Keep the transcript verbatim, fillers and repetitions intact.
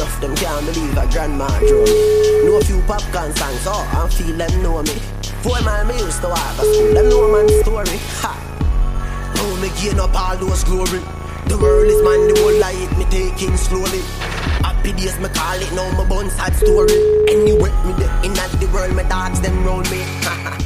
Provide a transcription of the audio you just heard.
rough, them can't believe a grandma drove me. Know a few popcorn songs, so I feel them know me. Four man me used to walk a school, them know man's story. Ha! Now me gain up all those glory. The world is mine, the whole light me taking slowly. Happy days me call it, now my bun sad story. Anyway, me there in the world, my dogs them round me.